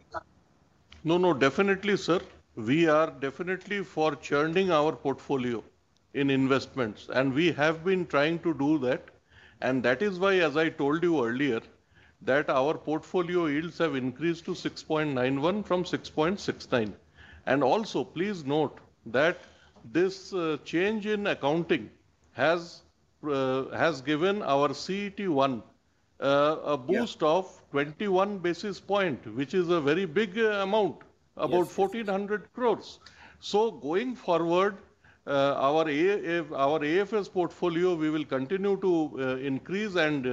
No, definitely, sir. We are definitely for churning our portfolio in investments, and we have been trying to do that. And that is why, as I told you earlier, that our portfolio yields have increased to 6.91 from 6.69. And also, please note that this change in accounting has given our CET1 a boost of 21 basis point, which is a very big amount, about 1400 crores. So going forward, our AFS portfolio, we will continue to increase and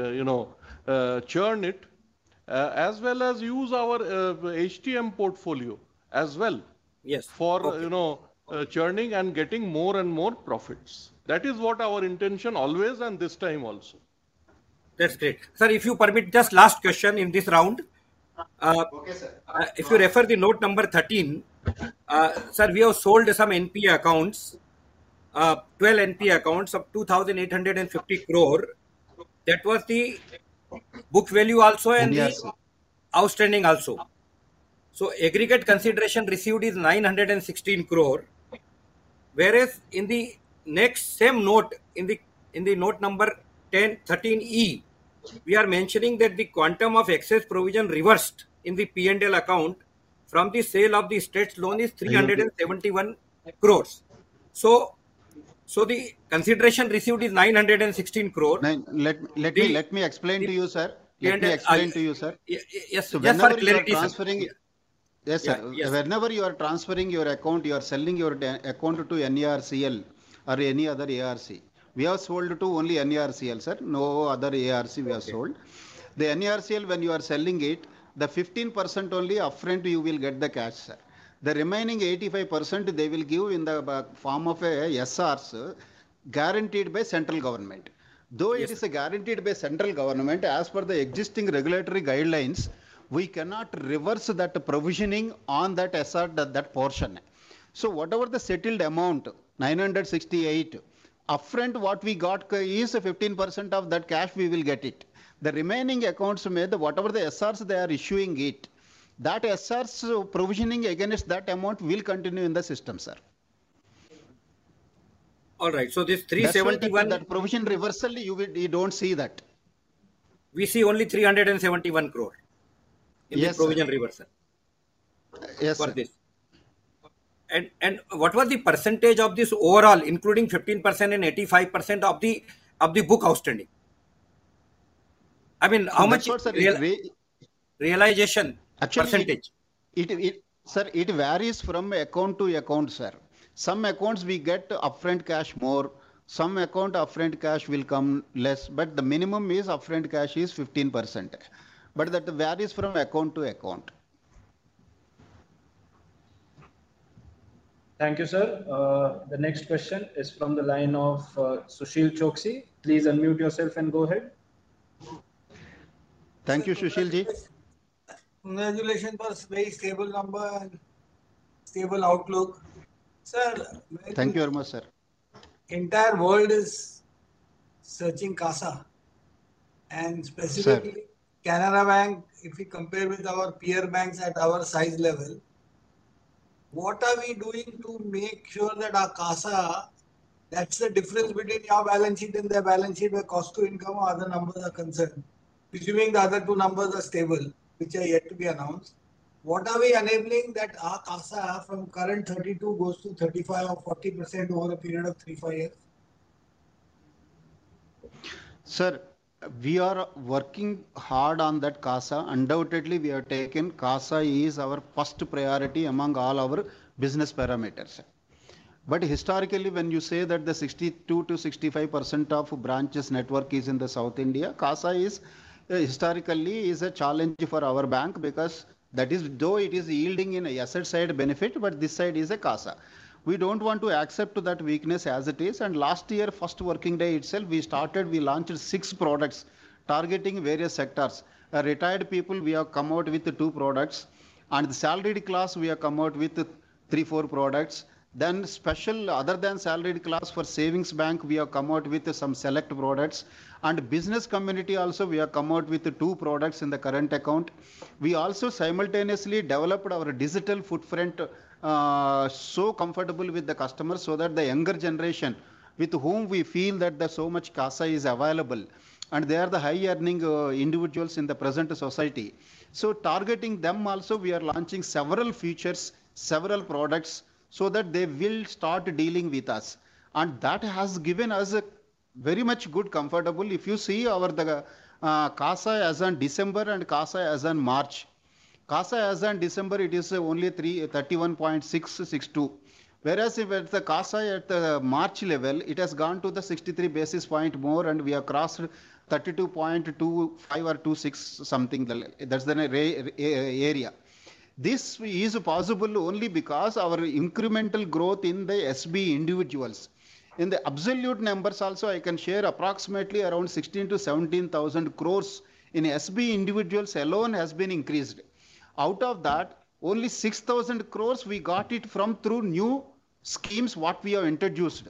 churn it, as well as use our HTM portfolio as well. Yes. For churning and getting more and more profits. That is what our intention always, and this time also. That's great. Sir, if you permit, just last question in this round. Okay, sir. If you refer the note number 13, sir, we have sold some NPA accounts, 12 NPA accounts of 2,850 crore. That was the book value also and the outstanding also. So aggregate consideration received is 916 crore. Whereas in the next same note, in the note number 13E, we are mentioning that the quantum of excess provision reversed in the P&L account from the sale of the state's loan is 371 crores. So the consideration received is 916 crore. Let me explain to you, sir. Let me explain to you, sir. Yes, so just whenever for clarity, you are transferring, sir. Yes, sir. Yes. Whenever you are transferring your account, you are selling your account to NARCL or any other ARC. We have sold to only NARCL, sir. No other ARC we have sold. The NARCL, when you are selling it, the 15% only upfront you will get the cash, sir. The remaining 85% they will give in the form of a SRs guaranteed by central government. Though it is a guaranteed by central government, as per the existing regulatory guidelines, we cannot reverse that provisioning on that SR, that portion. So whatever the settled amount, 968, upfront what we got is 15% of that cash we will get it. The remaining accounts made, whatever the SRs they are issuing it, that SRs provisioning against that amount will continue in the system, sir. All right. So this 371... That provision reversal, you don't see that. We see only 371 crore in the provision reversal. Yes, for sir. This. And what was the percentage of this overall, including 15% and 85% of the book outstanding? I mean, how much realization percentage? Sir, it varies from account to account, sir. Some accounts we get upfront cash more. Some account upfront cash will come less. But the minimum is upfront cash is 15%. But that varies from account to account. Thank you, sir. The next question is from the line of Sushil Choksi. Please unmute yourself and go ahead. Thank you, Sushil ji. Congratulations for very stable number and stable outlook. Sir, thank you very much, sir. Entire world is searching CASA, and specifically Canara Bank, if we compare with our peer banks at our size level, what are we doing to make sure that our CASA, that's the difference between your balance sheet and their balance sheet where cost to income or other numbers are concerned. Presuming the other two numbers are stable, which are yet to be announced, what are we enabling that our CASA from current 32 goes to 35 or 40% over a period of 3-5 years? Sir, we are working hard on that CASA. Undoubtedly, we have taken CASA is our first priority among all our business parameters. But historically, when you say that the 62 to 65% of branches network is in the South India, CASA is historically is a challenge for our bank, because that is, though it is yielding in a asset side benefit, but this side is a CASA. We don't want to accept that weakness as it is. And last year, first working day itself, we launched 6 products targeting various sectors. Retired people, we have come out with 2 products. And the salaried class, we have come out with 3-4 products. Then special, other than salaried class, for savings bank, we have come out with some select products. And business community also, we have come out with 2 products in the current account. We also simultaneously developed our digital footprint so comfortable with the customers, so that the younger generation with whom we feel that the so much CASA is available, and they are the high earning individuals in the present society. So targeting them also, we are launching several features, several products, so that they will start dealing with us. And that has given us a very much good comfortable. If you see our CASA as on December and CASA as on March, CASA as on December, it is only 31.662. Whereas if at the CASA at the March level, it has gone to the 63 basis point more, and we have crossed 32.25 or 26 something. That's the area. This is possible only because our incremental growth in the SB individuals. In the absolute numbers also, I can share approximately around 16 to 17,000 crores in SB individuals alone has been increased. Out of that, only 6,000 crores we got it from through new schemes what we have introduced.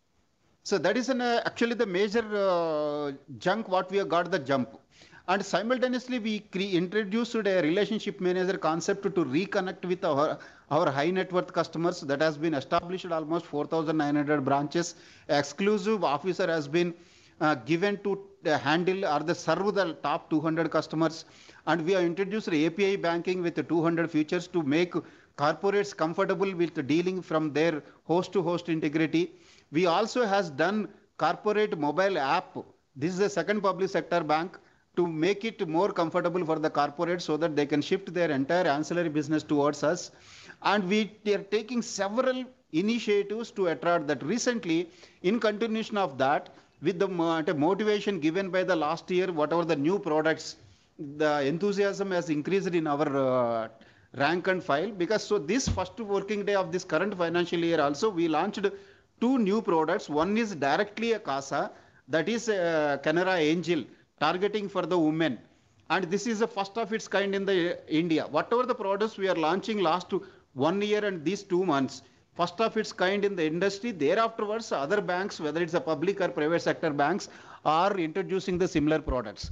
So that is actually the major chunk what we have got the jump. And simultaneously, we introduced a relationship manager concept to reconnect with our high net worth customers. That has been established almost 4,900 branches. Exclusive officer has been given to handle or serve the top 200 customers. And we have introduced API banking with 200 features to make corporates comfortable with dealing from their host to host integrity. We also has done corporate mobile app. This is the second public sector bank, to make it more comfortable for the corporate, so that they can shift their entire ancillary business towards us. And we are taking several initiatives to attract that. Recently, in continuation of that, with the motivation given by the last year, whatever the new products, the enthusiasm has increased in our rank and file. Because so this first working day of this current financial year also, we launched 2 new products. One is directly a CASA, that is Canara Angel, targeting for the women. And this is the first of its kind in the India. Whatever the products we are launching last 1 year and these 2 months, first of its kind in the industry. Thereafterwards, other banks, whether it's a public or private sector banks, are introducing the similar products.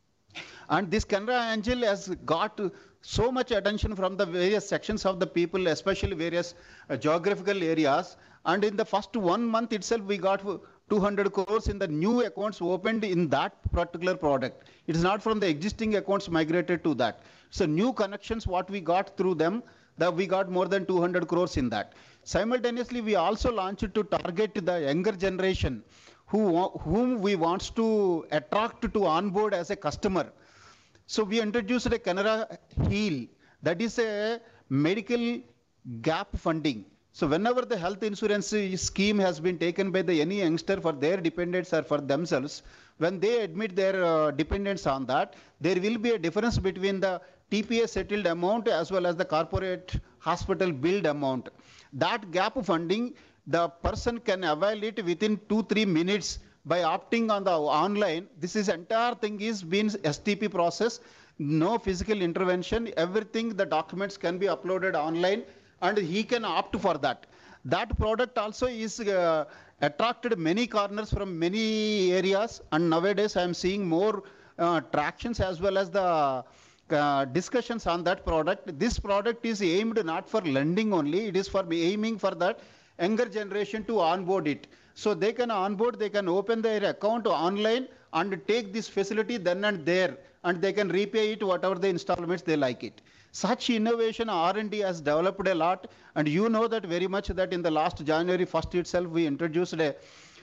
And this Canara Angel has got so much attention from the various sections of the people, especially various geographical areas. And in the first 1 month itself, we got 200 crores in the new accounts opened in that particular product. It is not from the existing accounts migrated to that. So new connections, what we got through them, that we got more than 200 crores in that. Simultaneously, we also launched to target the younger generation whom we want to attract to onboard as a customer. So we introduced a Canara Heal, that is a medical gap funding. So whenever the health insurance scheme has been taken by any youngster for their dependents or for themselves, when they admit their dependents on that, there will be a difference between the TPA settled amount as well as the corporate hospital billed amount. That gap funding, the person can avail it within 2-3 minutes by opting on the online. This is entire thing is being STP process, no physical intervention. Everything, the documents can be uploaded online, and he can opt for that. That product also is attracted many corners from many areas, and nowadays I am seeing more tractions as well as the discussions on that product. This product is aimed not for lending only, it is for aiming for that younger generation to onboard it. So they can onboard, they can open their account online and take this facility then and there, and they can repay it whatever the installments they like it. Such innovation R&D has developed a lot, and you know that very much that in the last January 1st itself we introduced a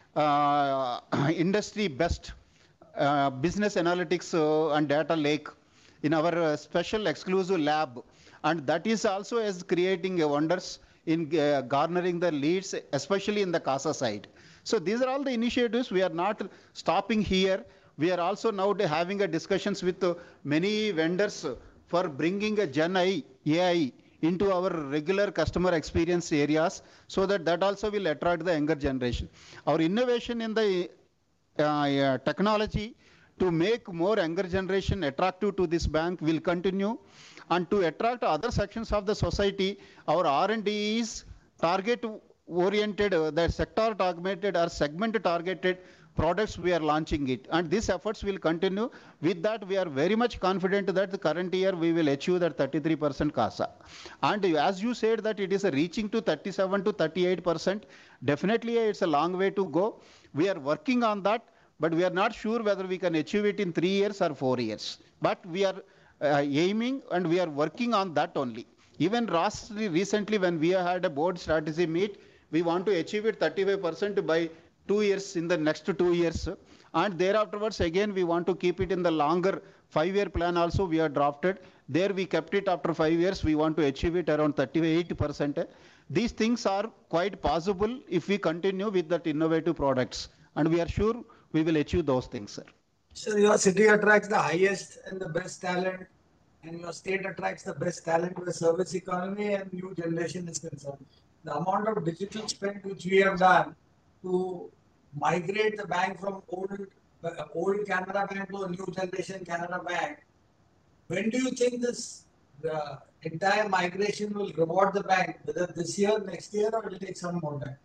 industry best business analytics and data lake in our special exclusive lab, and that is also as creating wonders in garnering the leads, especially in the CASA side. So these are all the initiatives. We are not stopping here. We are also now having discussions with many vendors for bringing a Gen AI into our regular customer experience areas, so that also will attract the younger generation. Our innovation in the technology to make more younger generation attractive to this bank will continue, and to attract other sections of the society, our R&D is target oriented, the sector targeted or segment targeted products we are launching it, and these efforts will continue. With that, we are very much confident that the current year we will achieve that 33% CASA. And as you said that it is reaching to 37 to 38%, definitely it's a long way to go. We are working on that, but we are not sure whether we can achieve it in 3 years or 4 years. But we are aiming and we are working on that only. Even recently when we had a board strategy meet, we want to achieve it 35% by 2 years, in the next 2 years. And thereafterwards again we want to keep it in the longer 5-year plan also we are drafted. There we kept it after 5 years, we want to achieve it around 38%. These things are quite possible if we continue with that innovative products, and we are sure we will achieve those things, sir. So your city attracts the highest and the best talent, and your state attracts the best talent with the service economy and new generation is concerned. The amount of digital spend which we have done to migrate the bank from old Canara Bank to a new generation Canara Bank, when do you think the entire migration will reward the bank? Whether this year, next year, or it will take some more time?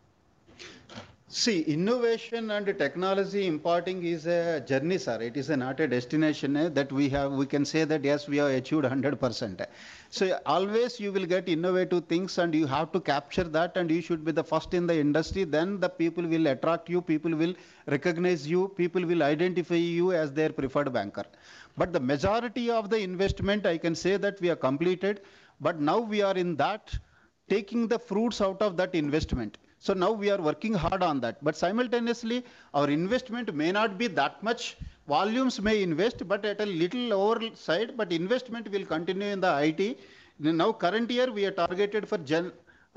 See, innovation and technology imparting is a journey, sir. It is not a destination that we can say that yes, we have achieved 100%. So always you will get innovative things and you have to capture that, and you should be the first in the industry. Then the people will attract you, people will recognize you, people will identify you as their preferred banker. But the majority of the investment, I can say that we are completed, but now we are in that, taking the fruits out of that investment. So now we are working hard on that. But simultaneously, our investment may not be that much. Volumes may invest, but at a little lower side. But investment will continue in the IT. Now, current year, we are targeted for Gen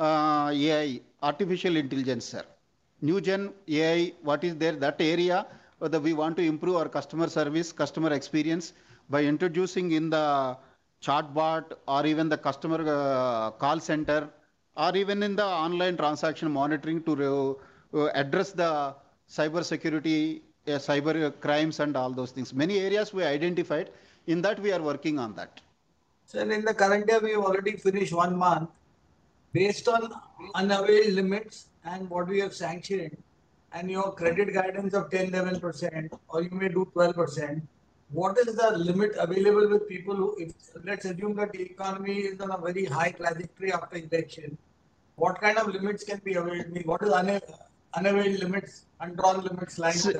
AI, artificial intelligence, sir. New Gen AI, what is there, that area, whether we want to improve our customer service, customer experience by introducing in the chatbot or even the customer call center, or even in the online transaction monitoring to address the cyber security, cyber crimes and all those things. Many areas we identified, in that we are working on that. So in the current year, we have already finished 1 month. Based on unavailed limits and what we have sanctioned, and your credit guidance of 10-11%, or you may do 12%, what is the limit available with people who, if, let's assume that the economy is on a very high trajectory after election, what kind of limits can be available? What is unavailed limits, undrawn limits lying So,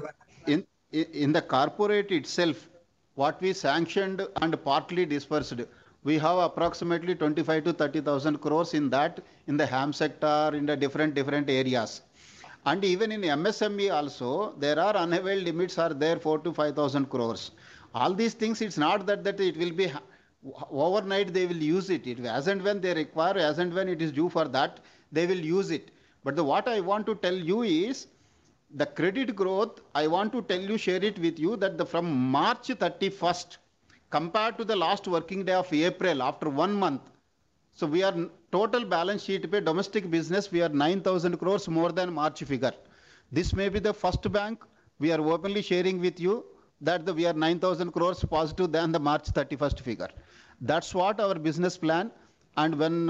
in the corporate itself, what we sanctioned and partly dispersed, we have approximately 25 to 30,000 crores in that, in the ham sector, in the different areas. And even in MSME also, there are unavailed limits are there 4 to 5,000 crores. All these things, it's not that it will be overnight they will use it. As and when they require, as and when it is due for that, they will use it. But what I want to tell you is, the credit growth, I want to tell you, share it with you, that from March 31st, compared to the last working day of April, after 1 month, so we are total balance sheet pay domestic business, we are 9,000 crores more than March figure. This may be the first bank, we are openly sharing with you that we are 9,000 crores positive than the March 31st figure. That's what our business plan. And when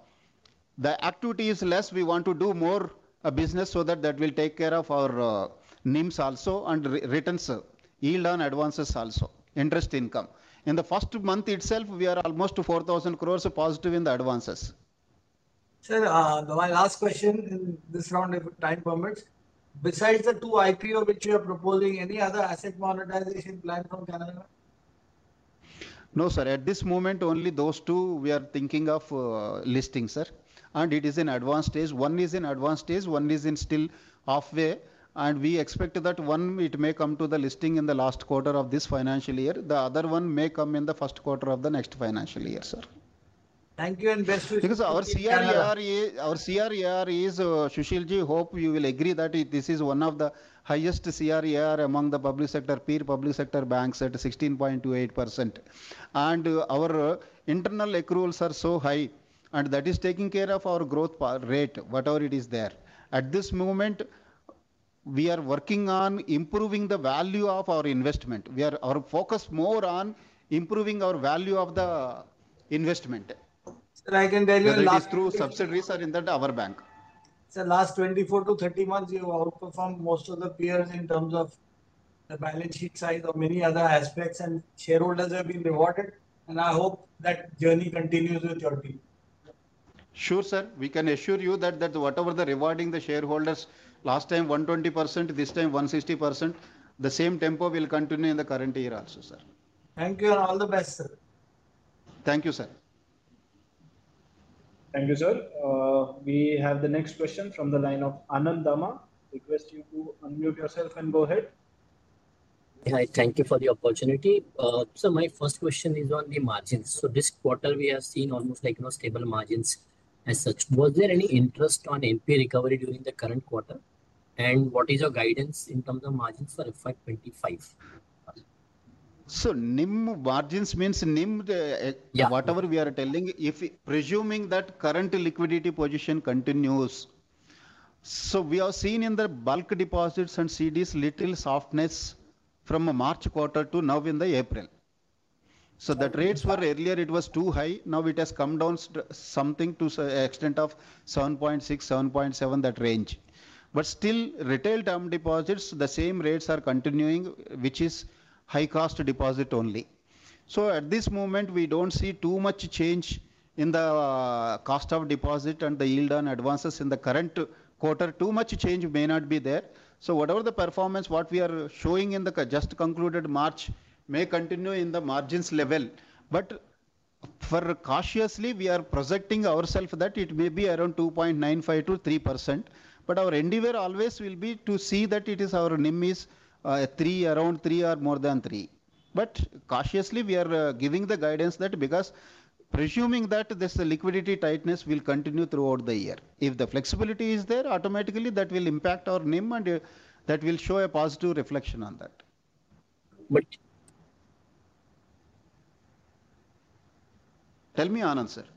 the activity is less, we want to do more business so that will take care of our NIMs also and returns yield on advances also, interest income. In the first month itself, we are almost 4,000 crores positive in the advances. Sir, my last question in this round, if time permits, besides the 2 IPO which you are proposing, any other asset monetization plan from Canara? No, sir. At this moment, only those 2 we are thinking of listing, sir. And it is in advanced stage. One is in advanced stage, one is in still halfway. And we expect that one, it may come to the listing in the last quarter of this financial year. The other one may come in the first quarter of the next financial year, sir. Thank you and best wishes. Because our CRAR is, Sushilji, hope you will agree that this is one of the highest CRAR among the public sector, peer public sector banks at 16.28%. And our internal accruals are so high, and that is taking care of our growth rate, whatever it is there. At this moment, we are working on improving the value of our investment. Our focus more on improving our value of the investment. Sir, I can tell you, whether it is through subsidiaries or in that our bank. Sir, last 24 to 30 months, you have outperformed most of the peers in terms of the balance sheet size or many other aspects, and shareholders have been rewarded. And I hope that journey continues with your team. Sure, sir. We can assure you that whatever the rewarding the shareholders, last time 120%, this time 160%, the same tempo will continue in the current year also, sir. Thank you and all the best, sir. Thank you, sir. Thank you, sir. We have the next question from the line of Anand Dama. Request you to unmute yourself and go ahead. Hi, thank you for the opportunity. So my first question is on the margins. So this quarter we have seen almost like stable margins as such. Was there any interest on NPA recovery during the current quarter? And what is your guidance in terms of margins for FY25? So NIM margins means NIM, whatever we are telling, if presuming that current liquidity position continues. So we have seen in the bulk deposits and CDs little softness from a March quarter to now in the April. So that rates were earlier, it was too high. Now it has come down something to the extent of 7.6, 7.7, that range. But still retail term deposits, the same rates are continuing, which is high cost deposit only. So at this moment, we don't see too much change in the cost of deposit and the yield on advances in the current quarter. Too much change may not be there. So whatever the performance, what we are showing in the just concluded March may continue in the margins level. But for cautiously, we are projecting ourselves that it may be around 2.95 to 3%. But our endeavor always will be to see that it is our NIM is 3, around 3 or more than 3. But cautiously, we are giving the guidance that because presuming that this liquidity tightness will continue throughout the year. If the flexibility is there, automatically that will impact our NIM and that will show a positive reflection on that. But tell me, Anand, sir.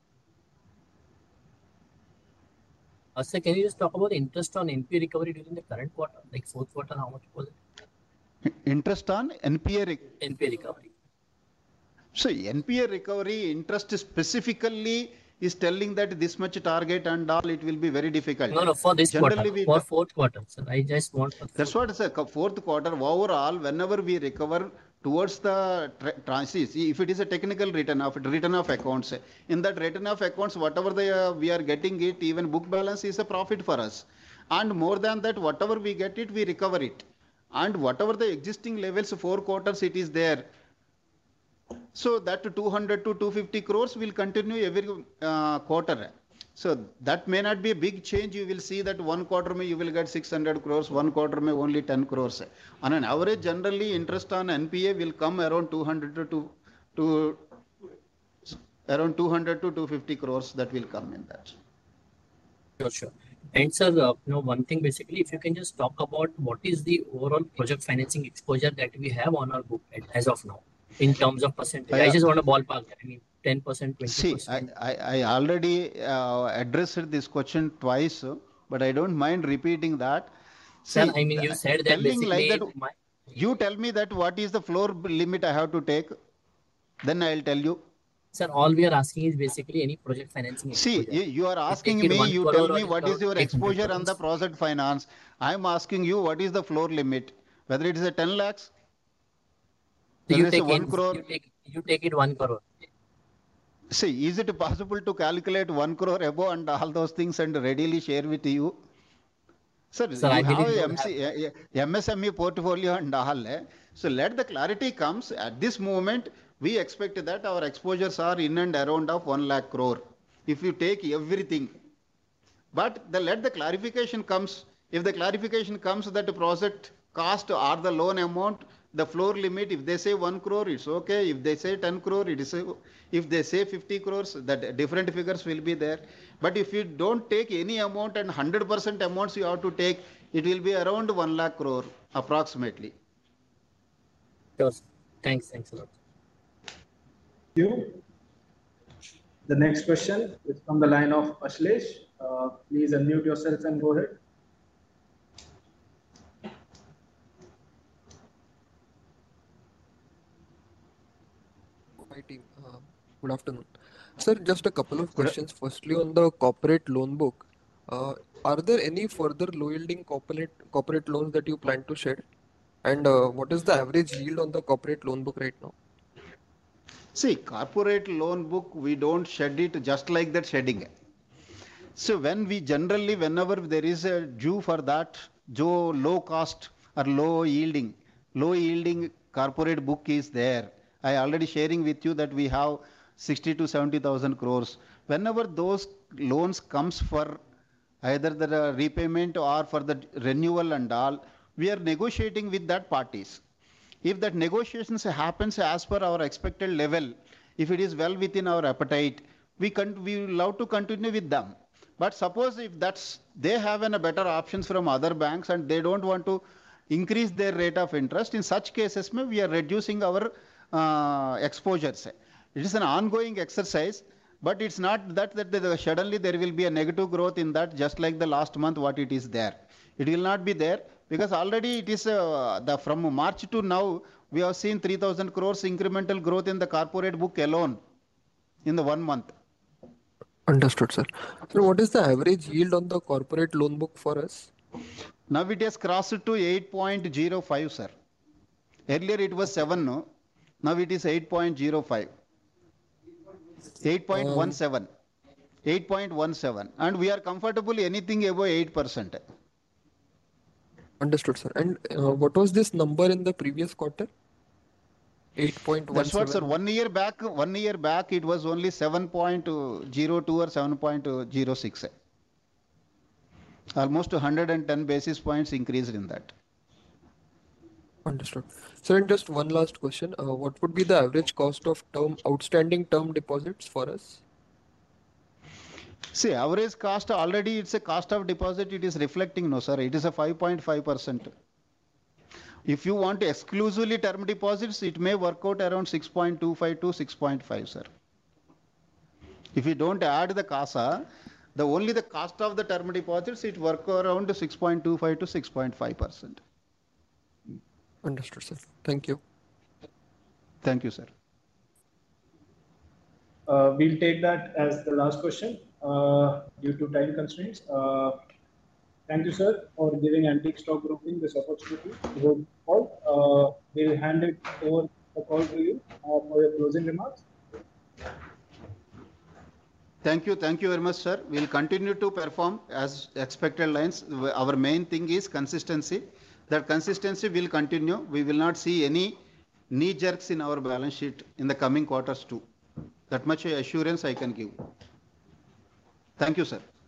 Sir, can you just talk about the interest on NPA recovery during the current quarter, like fourth quarter, how much was it? Interest on NPA recovery. So NPA recovery interest specifically is telling that this much target and all, it will be very difficult. No, for this Generally, quarter, for fourth quarter, sir. I just want. That's what I say. Fourth quarter overall, whenever we recover towards the transit, if it is a technical return of accounts, in that return of accounts, whatever we are getting it, even book balance is a profit for us. And more than that, whatever we get it, we recover it. And whatever the existing levels, 4 quarters, it is there. So that 200 to 250 crores will continue every quarter. So that may not be a big change. You will see that 1 quarter may you will get 600 crores, 1 quarter may only 10 crores. On an average, generally interest on NPA will come around 200 to around 200 to 250 crores. That will come in that. Sure. And sir, one thing basically, if you can just talk about what is the overall project financing exposure that we have on our book as of now, in terms of percentage. I just want a ballpark. I mean, 10%, 20%. See, I already addressed this question twice, but I don't mind repeating that. Sir, I mean, you said that basically. Like that, you tell me that what is the floor limit I have to take, then I'll tell you. Sir, all we are asking is basically any project financing exposure. See, you are asking me, you tell me what is your exposure on the project finance. I am asking you what is the floor limit, whether it is a 10 lakhs, So you There is a take 1 in, crore. you take it 1 crore. See, is it possible to calculate 1 crore above and all those things and readily share with you? Sir, Sir, I you have believe a you have. MSME portfolio and all. So let the clarity comes. At this moment, we expect that our exposures are in and around of 1 lakh crore. If you take everything, but let the clarification comes. If the clarification comes that the project cost or the loan amount, the floor limit, if they say 1 crore, it's okay. If they say 10 crore, it is. If they say 50 crores, that different figures will be there. But if you don't take any amount and 100% amounts you have to take, it will be around 1 lakh crore approximately. Sure. Thanks a lot. Thank you. The next question is from the line of Ashlesh. Please unmute yourself and go ahead. Hi team, good afternoon. Sir, just a couple of questions. Firstly, on the corporate loan book, are there any further low-yielding corporate loans that you plan to shed? And what is the average yield on the corporate loan book right now? See, corporate loan book, we don't shed it just like that shedding. So when we generally, whenever there is a due for that, low cost or low yielding corporate book is there. I already sharing with you that we have 60 to 70,000 crores. Whenever those loans comes for either the repayment or for the renewal and all, we are negotiating with that parties. If that negotiations happens as per our expected level, if it is well within our appetite, we will love to continue with them. But suppose if they have a better options from other banks and they don't want to increase their rate of interest, in such cases, we are reducing our exposures. It is an ongoing exercise, but it's not that suddenly there will be a negative growth in that, just like the last month what it is there. It will not be there because already it is from March to now, we have seen 3,000 crores incremental growth in the corporate book alone in the 1 month. Understood, sir. So what is the average yield on the corporate loan book for us? Now it has crossed to 8.05, sir. Earlier it was 7, no? Now it is 8.05. 8.17. 8.17. And we are comfortable anything above 8%. Understood, sir. And what was this number in the previous quarter? 8.17. That's what, sir. 1 year back, it was only 7.02 or 7.06. Almost 110 basis points increased in that. Understood. Sir, and just one last question. What would be the average cost of outstanding term deposits for us? See, average cost already, it's a cost of deposit, it is reflecting, no, sir. It is a 5.5%. If you want exclusively term deposits, it may work out around 6.25 to 6.5, sir. If you don't add the CASA, only the cost of the term deposits, it work around 6.25 to 6.5%. Understood, sir. Thank you. Thank you, sir. We'll take that as the last question due to time constraints. Thank you, sir, for giving Antique Stock Broking this opportunity. We'll hand it over the call to you for your closing remarks. Thank you very much, sir. We'll continue to perform as expected lines. Our main thing is consistency. That consistency will continue. We will not see any knee jerks in our balance sheet in the coming quarters too. That much assurance I can give. Thank you, sir.